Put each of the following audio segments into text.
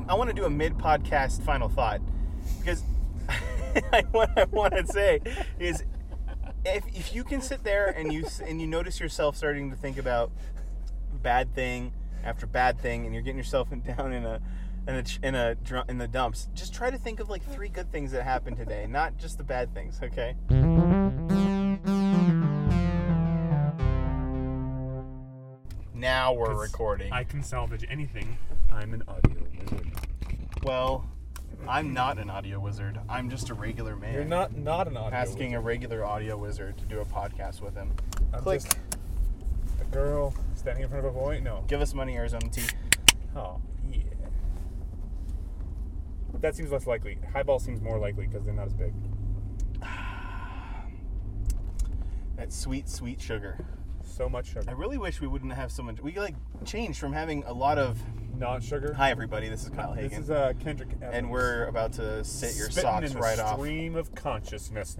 want to do a mid-podcast final thought, because what I want to say is, if you can sit there and you notice yourself starting to think about bad thing after bad thing, and you're getting yourself down in the dumps, just try to think of like 3 good things that happened today, not just the bad things. Okay. Now we're recording. I can salvage anything. I'm an audio wizard. Well, I'm not an audio wizard. I'm just a regular man. You're not an audio asking wizard. a regular audio wizard to do a podcast with him. I'm Click. just a girl standing in front of a boy? No. Give us money, Arizona Tea. Oh, yeah. That seems less likely. Highball seems more likely because they're not as big. That sweet, sweet sugar. So much sugar. I really wish we wouldn't have so much. We changed from having a lot of. Not sugar. Hi everybody, this is Kyle Hagen. This is Kendrick Evans. And we're about to sit your Spitting socks in right the off. stream of consciousness.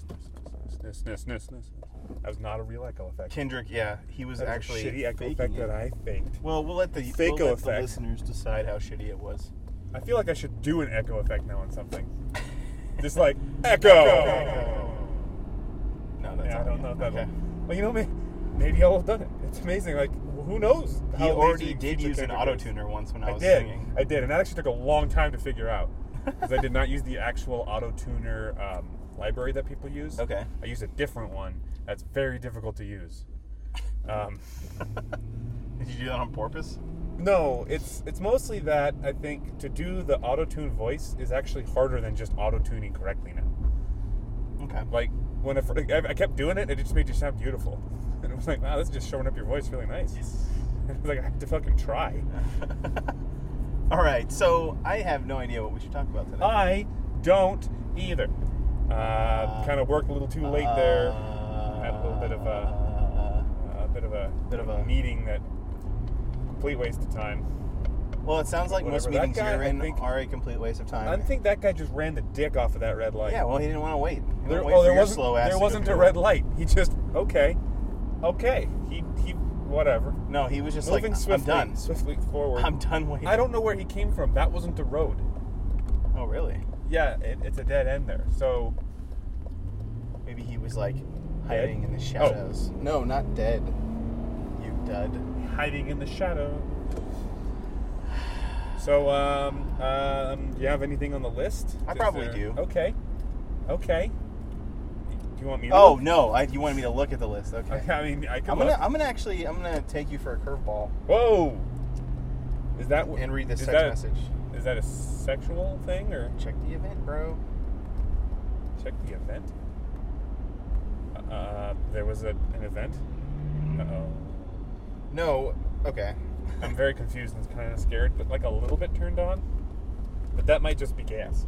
That was not a real echo effect. Kendrick, yeah, he was That was actually a shitty echo faking effect it. that I faked. Well, we'll let the listeners decide how shitty it was. I feel like I should do an echo effect now on something. Just like echo. No, that's I don't know if that'll. Okay. Well, you know, maybe I'll have done it. It's amazing. Like, who knows? He how already lazy did future use an Kendrick auto is. tuner once when I was did. singing. I did, and that actually took a long time to figure out because I did not use the actual auto tuner library that people use. Okay. I used a different one that's very difficult to use. Did you do that on purpose? No, it's mostly that I think to do the auto tune voice is actually harder than just auto tuning correctly now. Okay. Like when I kept doing it, it just made you sound beautiful, and it was like, wow, this is just showing up your voice really nice. Yes. And it was like I had to fucking try. All right, so I have no idea what we should talk about today. I don't either. Kind of worked a little too late there. Had a little bit of a meeting that complete waste of time. Well, it sounds like most Whatever. meetings That guy, you're in I think- are a complete waste of time. I think that guy just ran the dick off of that red light. Yeah, well, he didn't want to wait. He didn't There, wait for there your wasn't slow ass there to go wasn't a through. red light. He just okay. He whatever. No, he was just Moving like, swiftly, I'm done. swiftly forward. I'm done waiting. I don't know where he came from. That wasn't the road. Oh, really? Yeah, it's a dead end there. So Maybe he was like hiding in the shadows. No, not dead. You dud. hiding in the shadow. So, do you have anything on the list? I probably do. Okay. Do you want me to Oh look? no! You wanted me to look at the list. Okay. I mean, I can I'm look. gonna take you for a curveball Whoa! Is that and read this is text that- message. Is that a sexual thing or Check the event, bro. check the event? There was an event. Uh-oh. No. Okay. I'm very confused and kind of scared, but like a little bit turned on. But that might just be gas.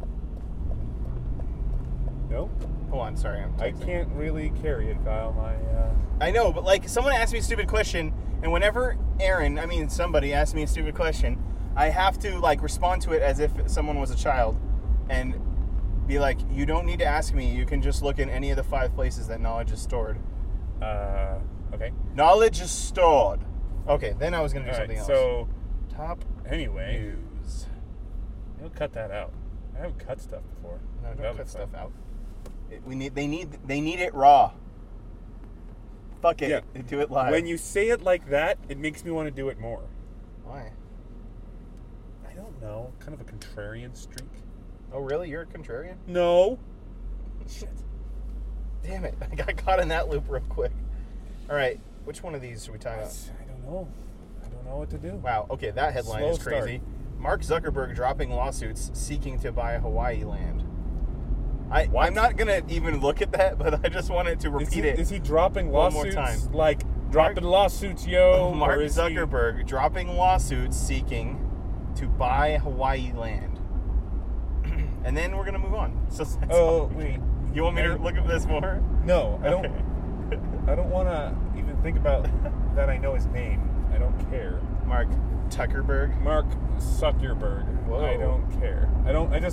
No? Hold on. Sorry, I'm I texting. can't really carry it, Kyle. I know, but like someone asked me a stupid question, and whenever somebody asks me a stupid question, I have to like respond to it as if someone was a child, and be like, "You don't need to ask me. You can just look in any of the 5 places that knowledge is stored." Okay. Knowledge is stored. Okay, then I was gonna do All something right, else. so Top anyway, news. you'll cut that out. I haven't cut stuff before. No, That'll don't be cut fun. stuff out. They need it raw. Fuck it. Yeah. Do it live. When you say it like that, it makes me want to do it more. Why? I don't know. Kind of a contrarian streak. Oh, really? You're a contrarian? No. Shit. Damn it. I got caught in that loop real quick. All right. Which one of these should we talk about? I don't know. I don't know what to do. Wow. Okay, that headline Slow is crazy. Mark Zuckerberg dropping lawsuits seeking to buy Hawaii land. What? I'm not going to even look at that, but I just wanted to repeat it. Is he dropping one more lawsuits? time. Like, dropping lawsuits, yo? Mark or is he- Zuckerberg dropping lawsuits seeking to buy Hawaii land. And then we're going to move on. So that's all. wait. You want me to look at this more? No, I don't. Okay. I don't want to even think about that. I know his name. I don't care. Mark Zuckerberg. Mark Zuckerberg. Whoa. I don't care. I don't know.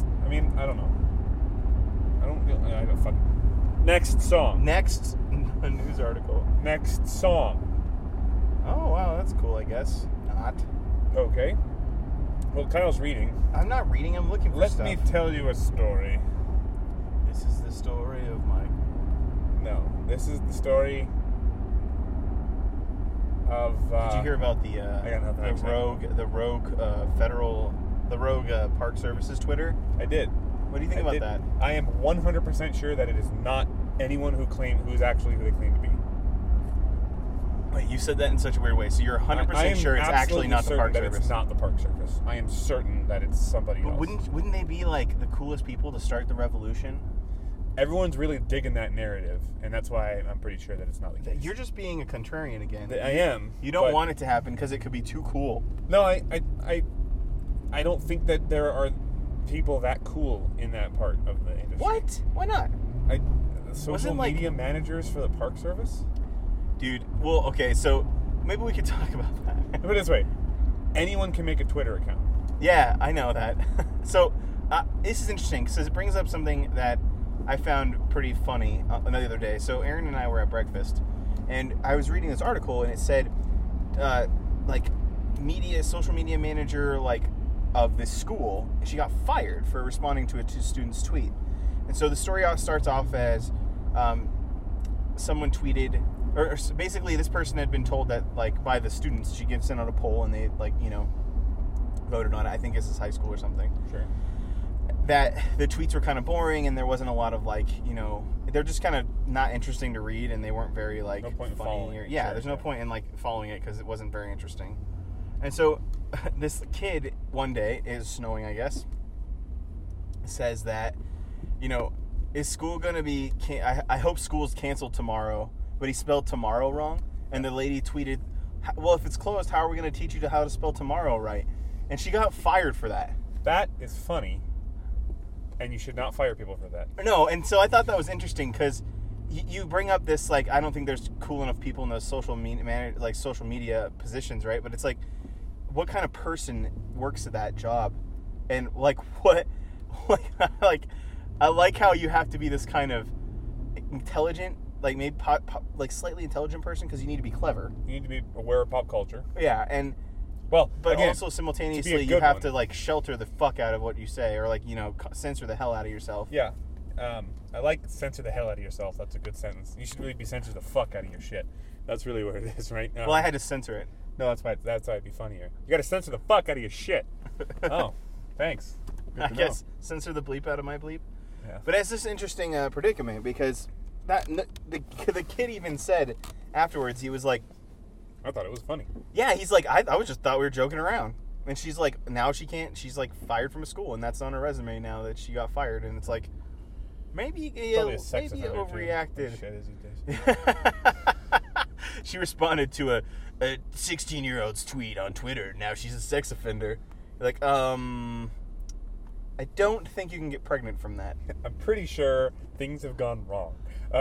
I don't fucking. Next song. Next news article. Next song. Oh, wow, that's cool, I guess. Not. Okay. Well, Kyle's reading. I'm not reading. I'm looking for Let stuff. me tell you a story. This is the story of Mike. No, this is the story of. Did you hear about the I got nothing to say. the rogue Park Services Twitter? I did. What do you think about that? I am 100% sure that it is not anyone who's actually who they claim to be. Wait, you said that in such a weird way. So you're 100% sure it's actually not the Park Service. It's not the Park Service. I am certain that it's somebody else. Wouldn't they be like the coolest people to start the revolution? Everyone's really digging that narrative, and that's why I'm pretty sure that it's not the case. You're just being a contrarian again. I am. You don't want it to happen because it could be too cool. No, I don't think that there are people that cool in that part of the industry. What? Why not? Social media managers for the Park Service? Dude, well, okay, so maybe we could talk about that. Put it this way. Anyone can make a Twitter account. Yeah, I know that. So, this is interesting because it brings up something that I found pretty funny the other day. So, Aaron and I were at breakfast, and I was reading this article, and it said, social media manager, of this school, she got fired for responding to a student's tweet. And so the story starts off as someone tweeted, or basically this person had been told that, by the students, she gets sent out a poll, and they, voted on it. I think this is high school or something. Sure. That the tweets were kind of boring, and there wasn't a lot of, they're just kind of not interesting to read, and they weren't very, no point in following it. Yeah, there's no point in, following it because it wasn't very interesting. And so this kid, one day, is snowing, I guess, says that, is school going to be, I hope school's canceled tomorrow, but he spelled tomorrow wrong. And the lady tweeted, well, if it's closed, how are we going to teach you how to spell tomorrow right? And she got fired for that. That is funny. And you should not fire people for that. No, and so I thought that was interesting because you bring up this, I don't think there's cool enough people in those social media positions, right? But it's what kind of person works at that job? And what, I like how you have to be this kind of intelligent, maybe slightly intelligent person because you need to be clever. You need to be aware of pop culture. Yeah, and but again, also simultaneously you have to shelter the fuck out of what you say, or censor the hell out of yourself. Yeah, I like censor the hell out of yourself. That's a good sentence. You should really be censor the fuck out of your shit. That's really what it is, right? Well, I had to censor it. No, that's why it'd be funnier. You got to censor the fuck out of your shit. Oh, thanks. I guess censor the bleep out of my bleep. Yeah. But it's this interesting predicament because the kid even said afterwards, he was like, I thought it was funny. Yeah, he's like, I was just thought we were joking around. And she's like, now she can't, she's fired from a school, and that's on her resume now that she got fired. And it's maybe you overreacted. Shit is these days. She responded to a 16-year-old's tweet on Twitter. Now she's a sex offender. You're I don't think you can get pregnant from that. I'm pretty sure things have gone wrong.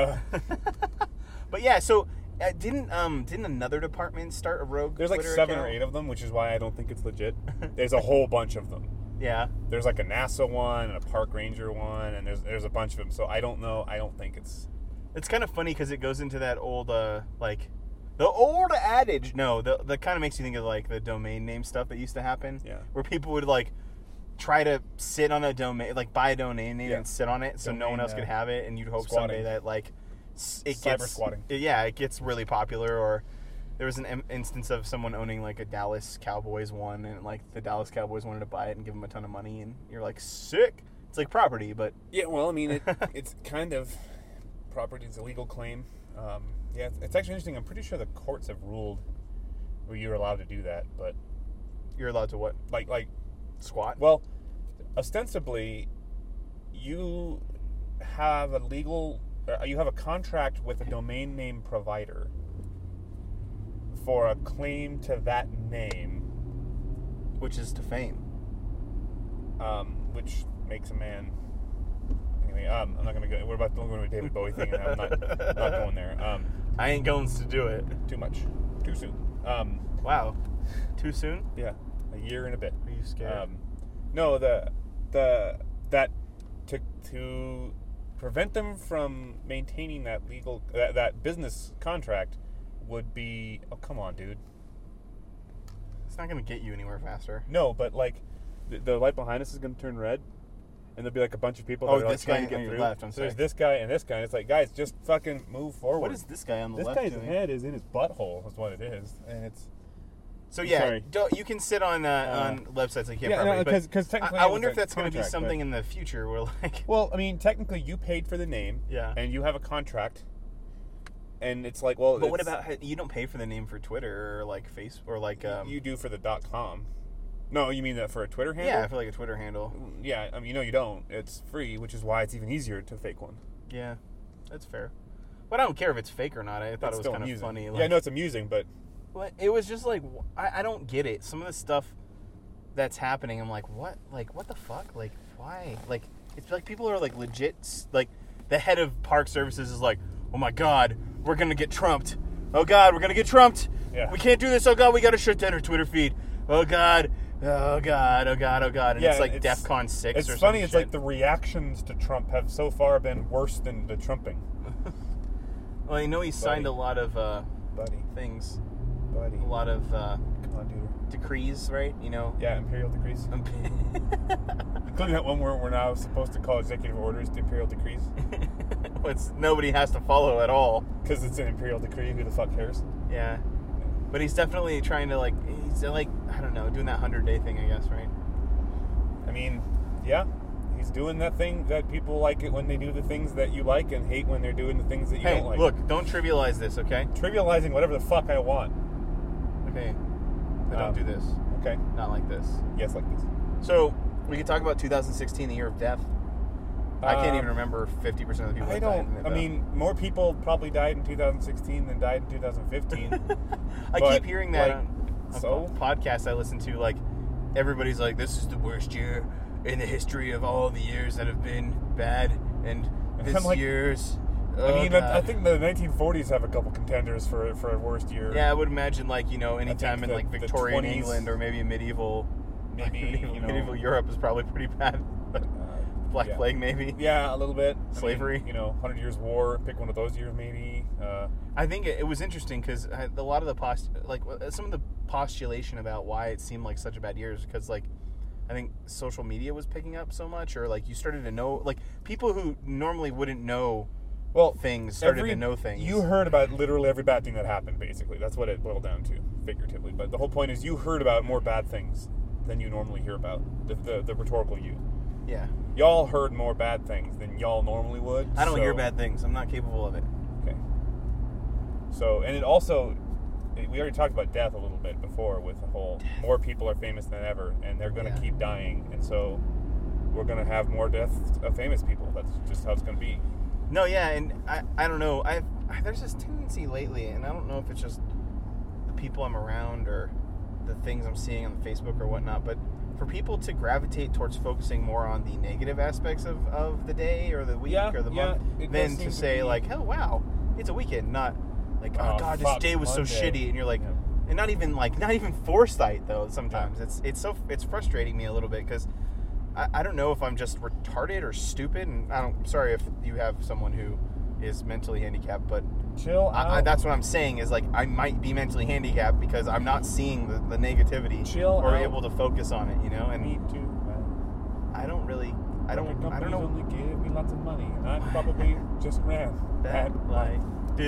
But yeah, so didn't another department start a rogue? There's Twitter 7 account? or 8 of them, which is why I don't think it's legit. There's a whole bunch of them. Yeah. There's a NASA one and a park ranger one, and there's a bunch of them. So I don't know. I don't think it's. It's kind of funny because it goes into that old the old adage. No, the kind of makes you think of the domain name stuff that used to happen. Yeah. Where people would try to sit on a domain, buy a domain name and sit on it so no one else could have it, and you'd hope someday that cyber squatting. Yeah, it gets really popular. Or there was an instance of someone owning a Dallas Cowboys one, and the Dallas Cowboys wanted to buy it and give them a ton of money, and you're sick. It's property, but yeah. Well, I mean, it's kind of property. It's a legal claim. Yeah, it's actually interesting. I'm pretty sure the courts have ruled where you're allowed to do that, but you're allowed to what? Squat? Well, ostensibly, you have a contract with a domain name provider for a claim to that name, which is to fame. Which makes a man. Anyway, I'm not gonna go. We're about to go to a David Bowie thing, and I'm not going there. I ain't going to do it. Too much. Too soon. Wow. Too soon? Yeah. A year and a bit. Are you scared? No, to prevent them from maintaining that legal that business contract would be, oh, come on, dude. It's not going to get you anywhere faster. No, but the light behind us is going to turn red, and there'll be like a bunch of people that are like this guy trying to get on your through. left, I'm so there's sorry. this guy and this guy. And it's like, guys, just fucking move forward. What is this guy on the This left guy's doing? head is in his butthole. Is what it is, and it's. So yeah, Sorry. you can sit on websites like Yeah, property, no, 'cause technically I it was wonder a if that's going to be contract, something but- in the future where like Well, I mean, technically, you paid for the name, Yeah. and you have a contract, and it's like, well, But what it's- about you don't pay for the name for Twitter or like Face or like you do for the .com? No, you mean that for a Twitter handle? yeah, for like a Twitter handle. Yeah, I mean, you don't. It's free, which is why it's even easier to fake one. Yeah, that's fair. But I don't care if it's fake or not. I thought It's it was still kind of amusing. funny. Yeah, Like, I know it's amusing, but But it was just like I don't get it. Some of the stuff that's happening, I'm like, what? Like, what the fuck? Like, why? Like, it's like people are like legit. Like, the head of Park Services is like, oh my god, we're gonna get trumped. Oh god, we're gonna get trumped. Yeah. We can't do this. Oh god, we gotta shut down our Twitter feed. Oh god. Oh god. Oh god. Oh god. And yeah, it's like DEFCON 6 It's or funny. some It's shit. like the reactions to Trump have so far been worse than the trumping. Well, I know he signed Buddy. a lot of Buddy, things, buddy, a lot of come on, dude. decrees, right? You know. Yeah, imperial decrees, including that one where we're now supposed to call executive orders the imperial decrees Nobody has to follow at all. because it's an imperial decree. Who the fuck cares? Yeah. But he's definitely trying to he's like, I don't know, doing that 100-day thing, I guess, right? I mean, yeah, he's doing that thing that people like it when they do the things that you like and hate when they're doing the things that you Hey, don't like. look, don't trivialize this, okay? Trivializing whatever the fuck I want. Okay. But don't do this. Okay. Not like this. Yes, like this. So, we could talk about 2016, the year of death. I can't even remember 50% of the people I that died in don't. it, I though. mean, more people probably died in 2016 than died in 2015. I but, keep hearing that like, on so? podcasts I listen to, like, everybody's like, this is the worst year in the history of all the years that have been bad, and this I'm like, year's... I mean, God. I think the 1940s have a couple contenders for a worst year. Yeah, I would imagine, like, you know, anytime in, the- like, the Victorian 20s, England or maybe medieval... maybe, you know, medieval Europe is probably pretty bad. But Black yeah. Plague, maybe. Yeah, a little bit. Slavery. I mean, 100 Years' War. Pick one of those years, maybe. I think it was interesting because a lot of the some of the postulation about why it seemed like such a bad year is because, like, I think social media was picking up so much, or like you started to know, like, people who normally wouldn't know things started to know things. You heard about literally every bad thing that happened, basically. That's what it boiled down to, figuratively. But the whole point is you heard about more bad things than you normally hear about. The rhetorical you. Yeah. Y'all heard more bad things than y'all normally would. I don't so- hear bad things. I'm not capable of it. Okay. So, and it also, we already talked about death a little bit before with the whole, more people are famous than ever, and they're going to keep dying, and so we're going to have more deaths of famous people. That's just how it's going to be. No, yeah, and I don't know. There's this tendency lately, and I don't know if it's just the people I'm around or the things I'm seeing on Facebook or whatnot, but for people to gravitate towards focusing more on the negative aspects of the day or the week or the month it than does to seem say, be- like, oh, wow, it's a weekend, not like, oh, God, this fuck, day was so Monday. shitty, and you're like, Yeah. and not even foresight, though, sometimes. It's frustrating me a little bit, because I don't know if I'm just retarded or stupid, and I'm sorry if you have someone who is mentally handicapped, but Chill out. that's what I'm saying is, like, I might be mentally handicapped because I'm not seeing the negativity Chill or out. able to focus on it, you know. And Me too, man. I don't Companies know. only give me lots of money, and I probably just ran That light.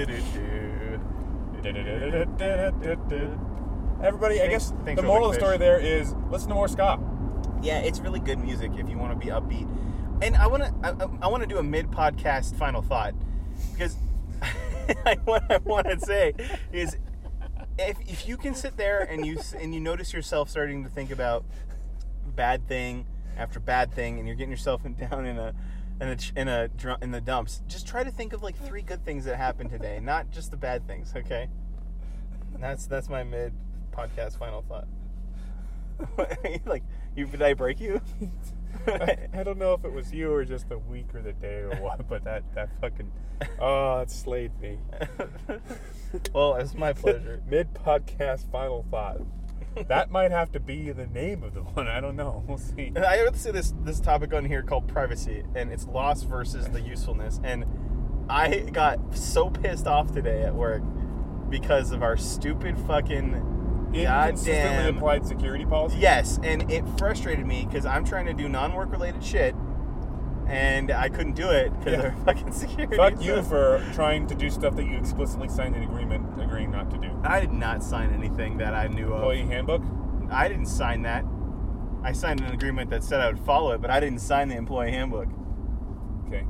Everybody, I guess Thanks the for moral of the the story fish. there is listen to more ska. Yeah, it's really good music if you want to be upbeat. And I want to do a mid-podcast final thought, because what I want to say is, if you can sit there and you notice yourself starting to think about bad thing after bad thing, and you're getting yourself down in the dumps, just try to think of like 3 good things that happened today, not just the bad things. Okay, and that's my mid-podcast final thought. Like, did I break you? I don't know if it was you or just the week or the day or what, but that fucking it slayed me. Well, it's my pleasure. Mid-podcast final thought. That might have to be the name of the one. I don't know. We'll see. I would say this topic on here called privacy, and it's loss versus the usefulness. And I got so pissed off today at work because of our stupid fucking inconsistently applied security policy. Yes, and it frustrated me because I'm trying to do non-work related shit, and I couldn't do it because they're fucking security. Fuck you for trying to do stuff that you explicitly signed an agreement agreeing not to do. I did not sign anything that I knew of. Employee handbook? I didn't sign that. I signed an agreement that said I would follow it, but I didn't sign the employee handbook. Okay.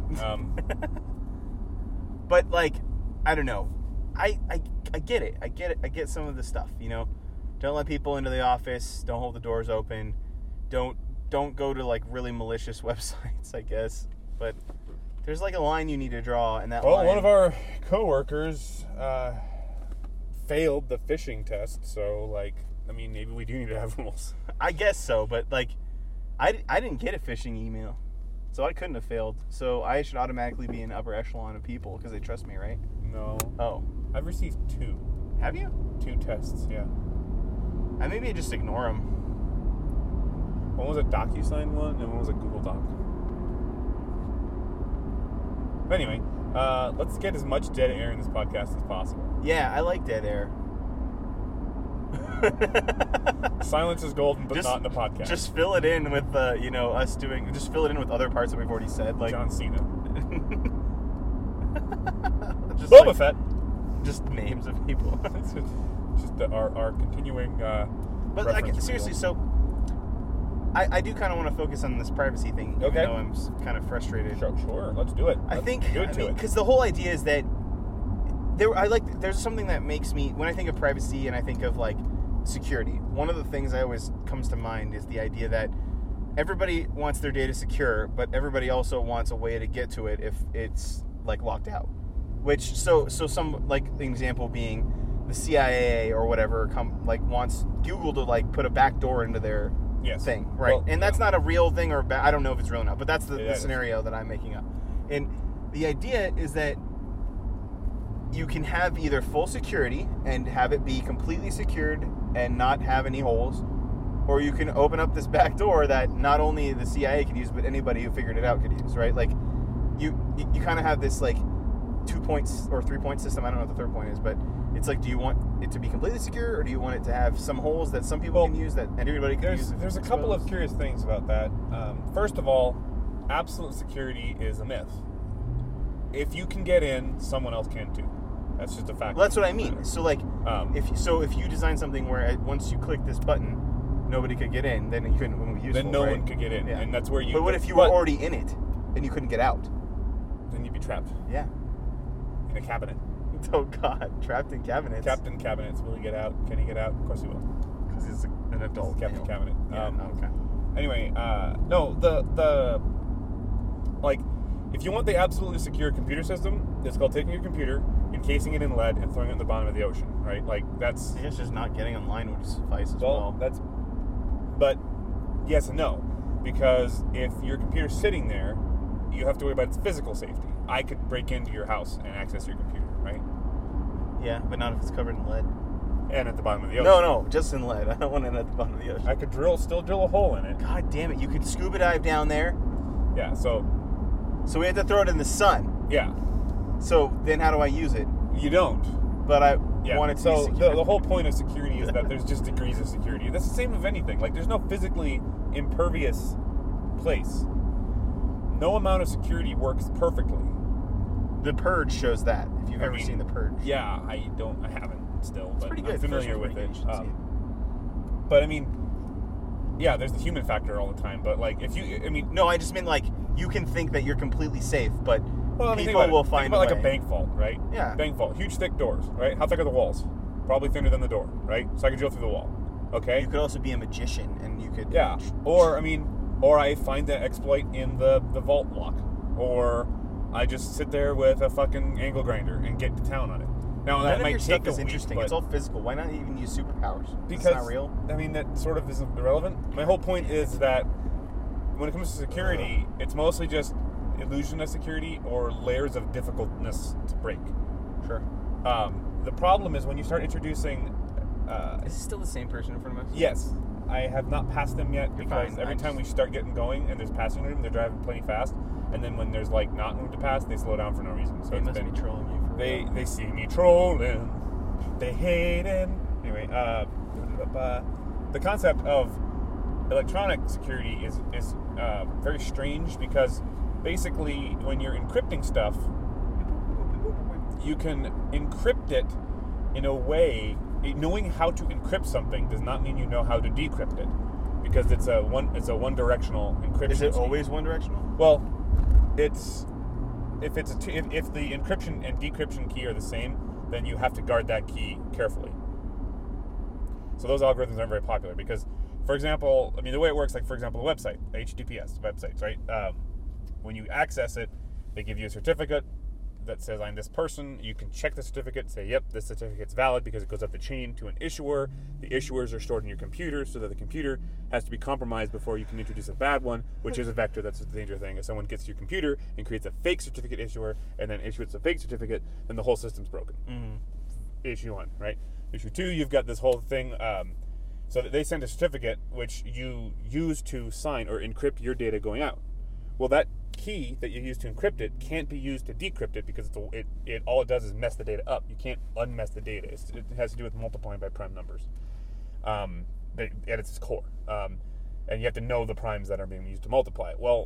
But like, I don't know. I get it. I get some of the stuff, you know. Don't let people into the office. Don't hold the doors open. Don't go to like really malicious websites, I guess. But there's like a line you need to draw, and that line. Well, one of our coworkers failed the phishing test, so like, I mean, maybe we do need to have rules. I guess so, but like, I didn't get a phishing email, so I couldn't have failed. So I should automatically be in upper echelon of people because they trust me, right? No. Oh. I've received 2. Have you? 2 tests, yeah. Maybe I just ignore them. One was a DocuSign one, and one was a Google Doc. But anyway, let's get as much dead air in this podcast as possible. Yeah, I like dead air. Silence is golden, but not in the podcast. Just fill it in with us doing. Just fill it in with other parts that we've already said, like John Cena, just Boba Fett. Just names of people. just our continuing. But like seriously, so I do kind of want to focus on this privacy thing. Even Okay. though I'm kind of frustrated. Sure, let's do it. I think do it to it. because the whole idea is that there's something that makes me, when I think of privacy and I think of like security, one of the things I always comes to mind is the idea that everybody wants their data secure, but everybody also wants a way to get to it if it's like locked out. Which so some, like an example being the CIA or whatever wants Google to like put a back door into their thing, right? Well, and that's not a real thing, or I don't know if it's real or not, but that's the scenario that I'm making up. And the idea is that you can have either full security and have it be completely secured and not have any holes, or you can open up this back door that not only the CIA could use, but anybody who figured it out could use, right? Like you kind of have this like 2-point or 3-point system. I don't know what the third point is, but it's like, do you want it to be completely secure, or do you want it to have some holes that some people can use that everybody can use? There's a couple of curious things about that. First of all, absolute security is a myth. If you can get in, someone else can too. That's just a fact. Well, that's what I mean. So like, if you design something where once you click this button, nobody could get in, then you couldn't be useful. Then no one could get in, and that's where you. But what if you were already in it and you couldn't get out? Then you'd be trapped. Yeah. In a cabinet. Oh God, trapped in cabinets. Trapped in cabinets. Will he get out? Can he get out? Of course he will. Because he's an adult. Captain Cabinet. Yeah, okay. Anyway, no, the like, if you want the absolutely secure computer system, it's called taking your computer, encasing it in lead, and throwing it in the bottom of the ocean, right? Like, that's... I guess just not getting online would suffice as well. But yes and no, because if your computer's sitting there, you have to worry about its physical safety. I could break into your house and access your computer, right? Yeah, but not if it's covered in lead. And at the bottom of the ocean. No, just in lead. I don't want it at the bottom of the ocean. I could still drill a hole in it. God damn it, you could scuba dive down there. Yeah, so we have to throw it in the sun. Yeah. So then how do I use it? You don't. But I want it to be secure. The whole point of security is that there's just degrees of security. That's the same with anything. Like, there's no physically impervious place. No amount of security works perfectly. The Purge shows that, if you've ever seen The Purge. Yeah, I haven't still, but pretty good. I'm familiar with it. But I mean, yeah, there's the human factor all the time, but like, no, I just mean like, you can think that you're completely safe, but people will find a way. Think about like a bank vault, right? Yeah. Bank vault, huge thick doors, right? How thick are the walls? Probably thinner than the door, right? So I could drill through the wall. Okay. You could also be a magician, and you could. Yeah. Or I find that exploit in the vault lock, or I just sit there with a fucking angle grinder and get to town on it. Now that might take a week, interesting. but It's all physical. Why not even use superpowers? Because it's not real. I mean, that sort of isn't irrelevant. My whole point is that when it comes to security, it's mostly just illusion of security or layers of difficultness to break. Sure. The problem is when you start introducing. Is this still the same person in front of us? Yes. I have not passed them yet because fine. every time we start getting going and there's passing room, they're driving plenty fast. And then when there's like not room to pass, they slow down for no reason. So they must be trolling you. They see me trolling. They hate it. Anyway, the concept of electronic security is very strange, because basically when you're encrypting stuff, you can encrypt it in a way. Knowing how to encrypt something does not mean you know how to decrypt it, because it's a one-directional encryption. Is it scheme. always one-directional? Well, if the encryption and decryption key are the same, then you have to guard that key carefully. So those algorithms aren't very popular because, for example, the way it works, like for example, a website, HTTPS websites, right? When you access it, they give you a certificate that says I'm this person. You can check the certificate, say, yep, this certificate's valid, because it goes up the chain to an issuer. The issuers are stored in your computer, so that the computer has to be compromised before you can introduce a bad one, which is a vector. That's the danger thing. If someone gets to your computer and creates a fake certificate issuer and then issues a fake certificate, then the whole system's broken. Mm-hmm. Issue 1, right? Issue 2, you've got this whole thing, so that they send a certificate which you use to sign or encrypt your data going out. Well, that key that you use to encrypt it can't be used to decrypt it, because it all it does is mess the data up. You can't unmess the data. It has to do with multiplying by prime numbers at its core. And you have to know the primes that are being used to multiply it. Well,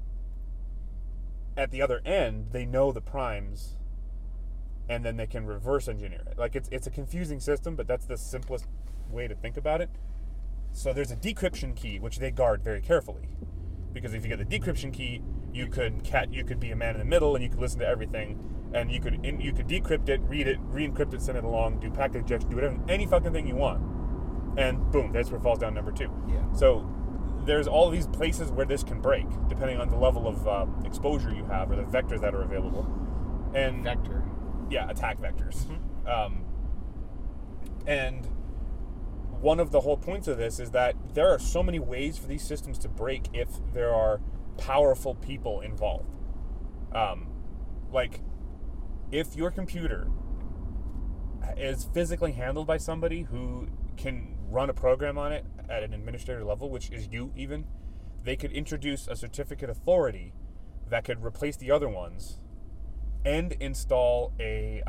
at the other end, they know the primes, and then they can reverse engineer it. Like, it's a confusing system, but that's the simplest way to think about it. So there's a decryption key, which they guard very carefully. Because if you get the decryption key, you could be a man in the middle, and you could listen to everything, and you could decrypt it, read it, re-encrypt it, send it along, do packet injection, do whatever, any fucking thing you want, and boom, that's where it falls down number 2. Yeah. So there's all these places where this can break, depending on the level of exposure you have or the vectors that are available. And Vector. Yeah, attack vectors. Mm-hmm. And one of the whole points of this is that there are so many ways for these systems to break if there are powerful people involved. Like, if your computer is physically handled by somebody who can run a program on it at an administrator level, which is you even, they could introduce a certificate authority that could replace the other ones and install a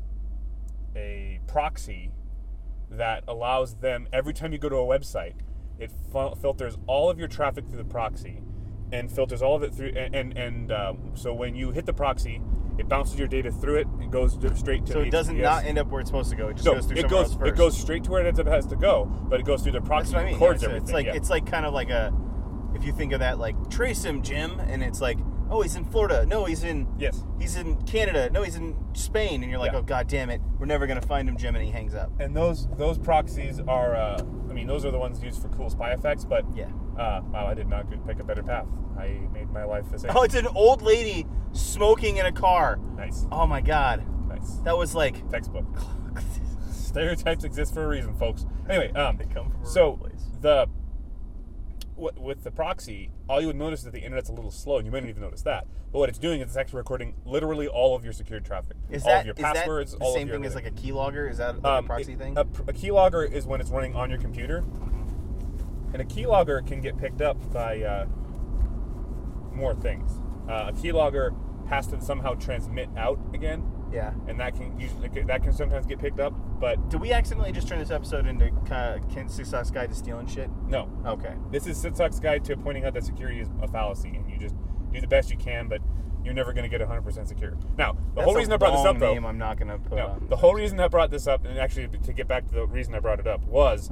proxy that allows them, every time you go to a website, it filters all of your traffic through the proxy and filters all of it through, and so when you hit the proxy, it bounces your data through it and goes straight to So the it doesn't HTTPS. not end up where it's supposed to go. It just goes through somewhere else first. It goes straight to where it has to go, but it goes through the proxy and records everything. It's like kind of like if you think of that, like, trace him, Jim, and it's like, oh, he's in Florida. No, he's in Canada. No, he's in Spain. And you're like, oh, God damn it. We're never going to find him, Jim, and he hangs up. And those proxies are, those are the ones used for cool spy effects, but yeah. Wow, I did not pick a better path. I made my life the same. Oh, it's an old lady smoking in a car. Nice. Oh, my God. Nice. That was like... Textbook. Stereotypes exist for a reason, folks. Anyway, they come from a place. With the proxy, all you would notice is that the internet's a little slow, and you might not even notice that. But what it's doing is it's actually recording literally all of your secured traffic. All of your passwords, all of your... Is that the same thing as like a keylogger? Is that like a proxy thing? A keylogger is when it's running on your computer. And a keylogger can get picked up by more things. A keylogger has to somehow transmit out again. Yeah. And that can sometimes get picked up, but... Did we accidentally just turn this episode into Sitsock's Guide to Stealing Shit? No. Okay. This is Sitsock's Guide to pointing out that security is a fallacy, and you just do the best you can, but you're never going to get 100% secure. Now, the whole reason I brought this up, though... name I'm not going to put on. The whole reason I brought this up, and actually to get back to the reason I brought it up, was...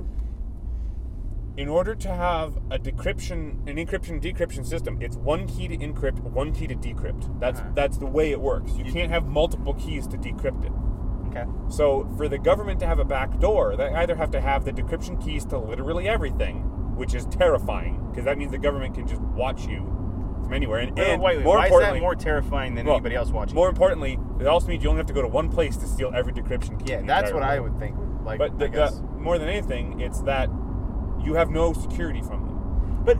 In order to have an encryption-decryption system, it's one key to encrypt, one key to decrypt. That's the way it works. You can't have multiple keys to decrypt it. Okay. So for the government to have a back door, they either have to have the decryption keys to literally everything, which is terrifying, because that means the government can just watch you from anywhere. And wait, more why importantly, is that more terrifying than anybody else watching? More importantly, it also means you only have to go to one place to steal every decryption key. Yeah, that's what I would think. More than anything, it's that you have no security from them. But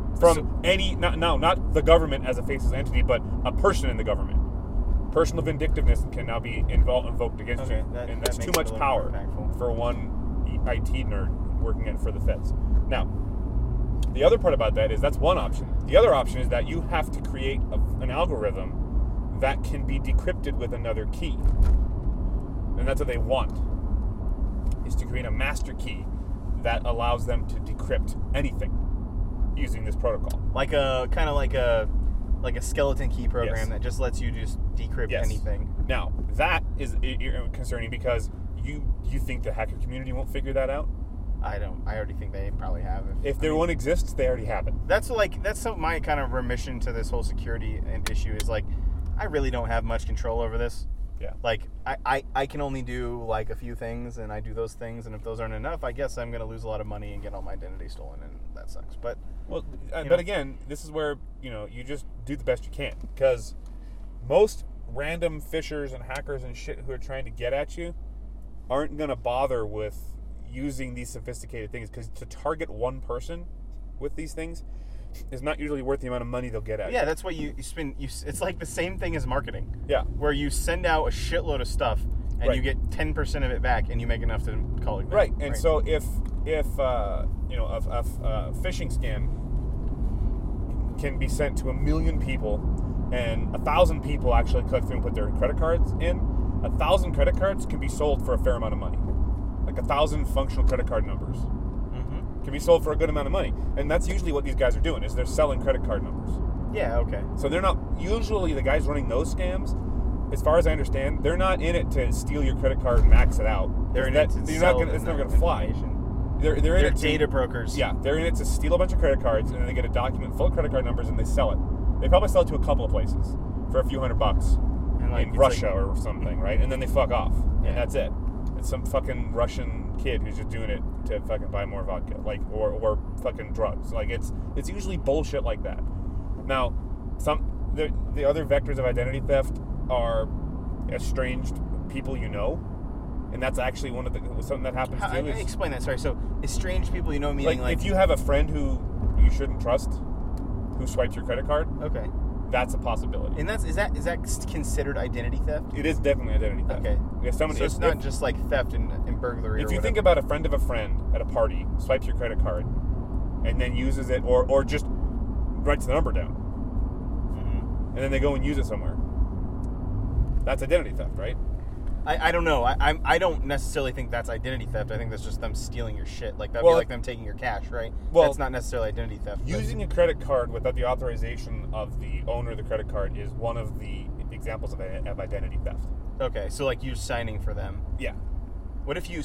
not the government as a faceless entity, but a person in the government. Personal vindictiveness can now be invoked against you. And that's too much power for one IT nerd working for the feds. Now, the other part about that is that's one option. The other option is that you have to create an algorithm that can be decrypted with another key. And that's what they want, is to create a master key that allows them to decrypt anything using this protocol. Like a kind of like a skeleton key program that just lets you just decrypt anything. Now, that is concerning because you think the hacker community won't figure that out? I already think they probably have. If one exists, they already have it. That's my kind of remission to this whole security issue is like, I really don't have much control over this. Yeah. Like, I can only do like a few things, and I do those things, and if those aren't enough, I guess I'm going to lose a lot of money and get all my identity stolen, and that sucks. But again, this is where you just do the best you can, because most random phishers and hackers and shit who are trying to get at you aren't going to bother with using these sophisticated things, because to target one person with these things is not usually worth the amount of money they'll get at you. Yeah, that's why you spend. It's like the same thing as marketing. Yeah, where you send out a shitload of stuff and you get 10% of it back, and you make enough to call it. Right, and so if a phishing scam can be sent to 1 million people, and 1,000 people actually click through and put their credit cards in, 1,000 credit cards can be sold for a fair amount of money. Like 1,000 functional credit card numbers can be sold for a good amount of money, and that's usually what these guys are doing, is they're selling credit card numbers. Yeah, okay. So they're not usually the guys running those scams. As far as I understand, they're not in it to steal your credit card and max it out. They're in it to sell. It's never going to fly. They're in it to, data brokers. Yeah, they're in it to steal a bunch of credit cards, and then they get a document full of credit card numbers, and they sell it. They probably sell it to a couple of places for a few $100 in Russia or something, right? And then they fuck off, and that's it. It's some fucking Russian kid who's just doing it to fucking buy more vodka, like or fucking drugs. Like it's usually bullshit like that. Now, the other vectors of identity theft are estranged people you know, and that's actually one of something that happens too. Explain that. Sorry. So estranged people you know, meaning like if you have a friend who you shouldn't trust, who swipes your credit card. Okay. That's a possibility. And is that considered identity theft? It is definitely identity theft. Okay. So it's not just like theft and burglary. If you think about a friend of a friend at a party, swipes your credit card, and then uses it, or just writes the number down, and then they go and use it somewhere, that's identity theft, right? I don't know. I don't necessarily think that's identity theft. I think that's just them stealing your shit. Like that'd be like them taking your cash, right? Well, that's not necessarily identity theft. Using a credit card without the authorization of the owner of the credit card is one of the examples of identity theft. Okay, so like you signing for them. Yeah. What if you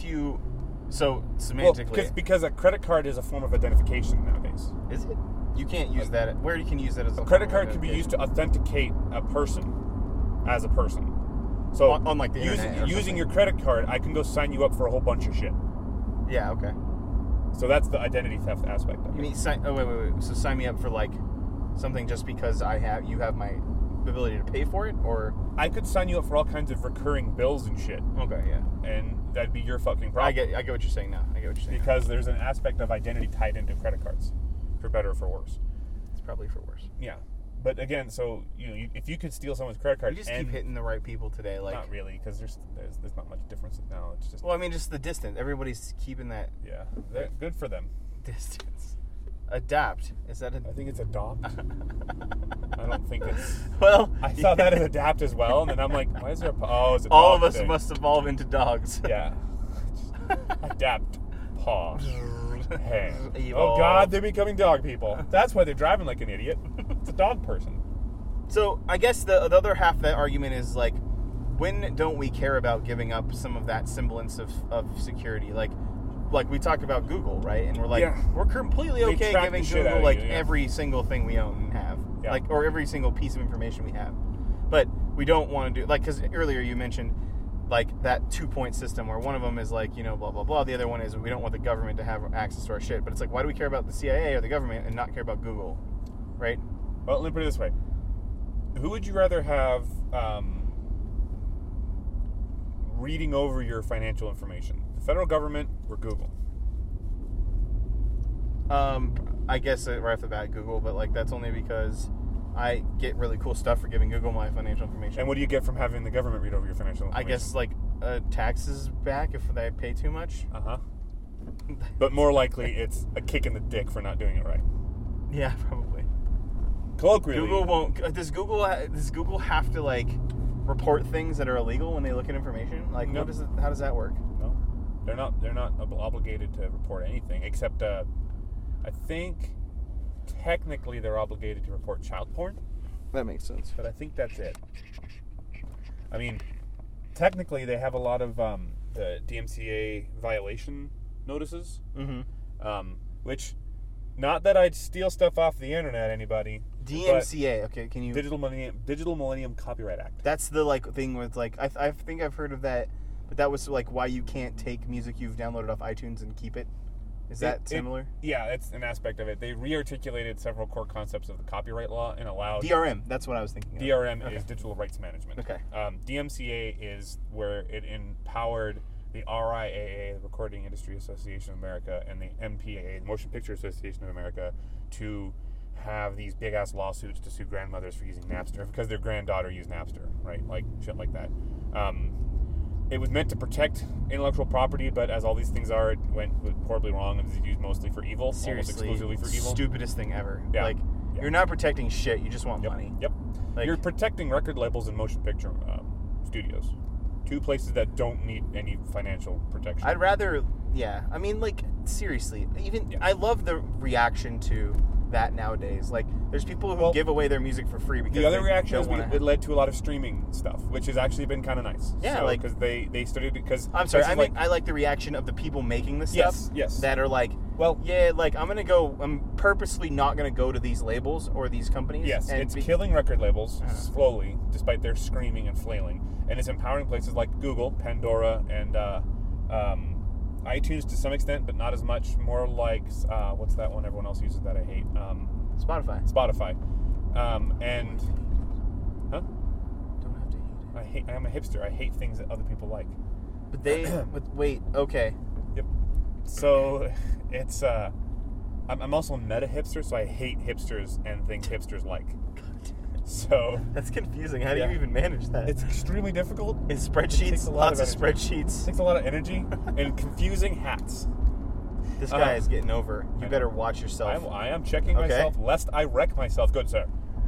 semantically? Because a credit card is a form of identification nowadays. Is it? You can't use that. Where you can use that as a credit card can be used to authenticate a person as a person. So on like the internet using your credit card, I can go sign you up for a whole bunch of shit. Yeah. Okay. So that's the identity theft aspect of it. You mean wait. So sign me up for like something just because you have my ability to pay for it, or I could sign you up for all kinds of recurring bills and shit. Okay. Yeah. And that'd be your fucking problem. I get what you're saying now. Because there's an aspect of identity tied into credit cards, for better or for worse. It's probably for worse. Yeah. But again, so if you could steal someone's credit card, you just keep hitting the right people today. Like not really, because there's not much difference now. It's just just the distance. Everybody's keeping that. Yeah, good for them. Distance. Adapt. Is that? I think it's adopt. I don't think it's. Well, I saw that as adapt as well, and then I'm like, why is there? It's a dog all of us thing. must evolve into dogs. Yeah. Adapt. Paw. Hand. Evolve. Oh God, they're becoming dog people. That's why they're driving like an idiot. It's a dog person. So I guess the other half of that argument is like, when don't we care about giving up some of that semblance of security? Like we talked about Google, right? And we're like, we're completely okay giving Google like every single thing we own and have, like, or every single piece of information we have. But we don't want to do, like, because earlier you mentioned like that 2-point system where one of them is like, blah, blah, blah. The other one is we don't want the government to have access to our shit. But it's like, why do we care about the CIA or the government and not care about Google, right? Well, let me put it this way. Who would you rather have reading over your financial information? The federal government or Google? I guess right off the bat, Google, but like that's only because I get really cool stuff for giving Google my financial information. And what do you get from having the government read over your financial information? I guess like taxes back if they pay too much. But more likely, it's a kick in the dick for not doing it right. Yeah, probably. Colloquially, Google won't. Does Google have to, like, report things that are illegal when they look at information? Like, no. How does that work? No. They're not obligated to report anything except I think technically they're obligated to report child porn. That makes sense. But I think that's it. I mean, technically they have a lot of the DMCA violation notices. Which, not that I'd steal stuff off the internet, anybody. DMCA, okay, can you... Digital Millennium Copyright Act. That's the, like, thing with, like, I think I've heard of that, but that was, like, why you can't take music you've downloaded off iTunes and keep it. Is that similar? Yeah, it's an aspect of it. They re-articulated several core concepts of the copyright law and allowed... DRM, that's what I was thinking of. DRM is Digital Rights Management. Okay. DMCA is where it empowered the RIAA, the Recording Industry Association of America, and the MPAA, the Motion Picture Association of America, to have these big-ass lawsuits to sue grandmothers for using Napster because their granddaughter used Napster, right? Like, shit like that. It was meant to protect intellectual property, but as all these things are, it went horribly wrong and is used mostly for evil. Seriously, almost exclusively for evil. Stupidest thing ever. Yeah. Like, you're not protecting shit, you just want money. Yep. Like, you're protecting record labels and motion picture studios. Two places that don't need any financial protection. I'd rather, I mean, like, seriously, I love the reaction to that nowadays. Like, there's people who give away their music for free because the other reaction is it led to a lot of streaming stuff, which has actually been kind of nice. Yeah, so, like, because they started because I'm sorry, I like the reaction of the people making this stuff. Yes. That are like, like I'm purposely not gonna go to these labels or these companies. Yes, and it's killing record labels slowly, despite their screaming and flailing, and it's empowering places like Google, Pandora, and iTunes to some extent, but not as much. More like what's that one everyone else uses that I hate? Spotify. And Don't have to hate it. I'm a hipster. I hate things that other people like. But wait, okay. Yep. So it's I'm also a meta hipster, so I hate hipsters and things hipsters like. So that's confusing. How do you even manage that? It's extremely difficult. In spreadsheets, lots of spreadsheets. It takes a lot of energy and confusing hats. This guy is getting over. You better watch yourself. I am checking myself lest I wreck myself. Good sir.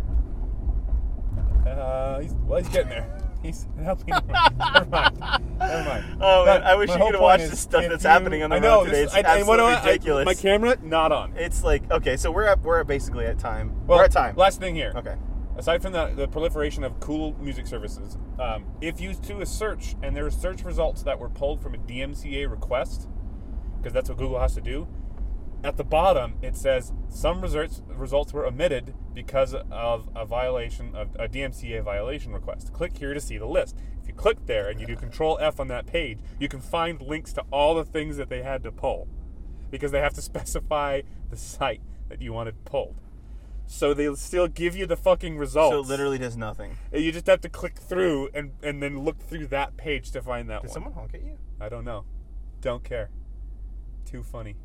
He's getting there. He's helping. Never mind. Oh man, I wish you could watch the stuff that's happening on the road today. It's absolutely ridiculous. My camera not on. It's like, okay, so we're basically at time. Well, we're at time. Last thing here. Okay. Aside from the proliferation of cool music services, if you do a search and there are search results that were pulled from a DMCA request, because that's what Google has to do, at the bottom it says some results were omitted because of a violation of a DMCA violation request. Click here to see the list. If you click there and you do Control F on that page, you can find links to all the things that they had to pull, because they have to specify the site that you wanted pulled. So they'll still give you the fucking results. So it literally does nothing. You just have to click through and then look through that page to find that one. Did someone honk at you? I don't know. Don't care. Too funny.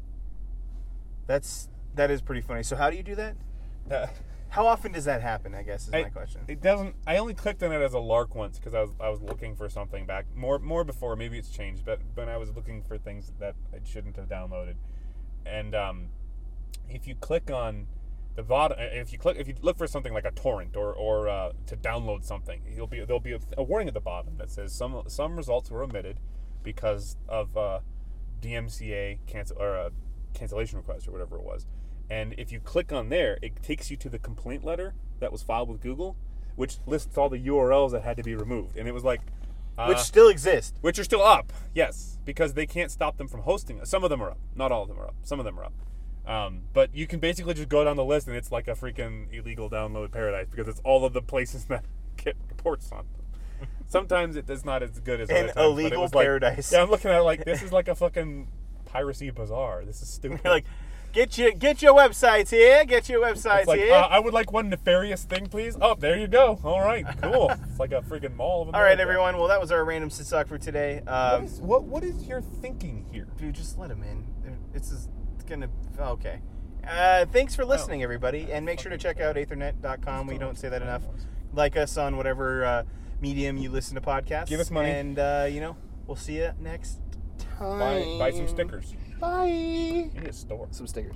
That is pretty funny. So how do you do that? How often does that happen, I guess, is my question. It doesn't. I only clicked on it as a lark once because I was looking for something back. More before. Maybe it's changed. But when I was looking for things that I shouldn't have downloaded. And if you click on the bottom, if you look for something like a torrent or to download something, there'll be a warning at the bottom that says some results were omitted because of DMCA cancellation request or whatever it was. And if you click on there, it takes you to the complaint letter that was filed with Google, which lists all the URLs that had to be removed. And it was like, which still exist. Which are still up, yes, because they can't stop them from hosting. Some of them are up. Not all of them are up. Some of them are up. But you can basically just go down the list and it's like a freaking illegal download paradise because it's all of the places that get reports on them. Sometimes it is not as good as other times. An illegal paradise. I'm looking at it like, this is like a fucking piracy bazaar. This is stupid. Like, get your websites here. Get your websites here. I would like one nefarious thing, please. Oh, there you go. All right, cool. It's like a freaking mall of America. All right, everyone. Well, that was our random sit talk for today. What is your thinking here? Dude, just let him in. It's gonna... Okay. Thanks for listening, everybody. And make sure to check out aethernet.com. We don't say that enough. Like us on whatever medium you listen to podcasts. Give us money. And, we'll see you next time. Buy some stickers. Bye. You need a store. Some stickers.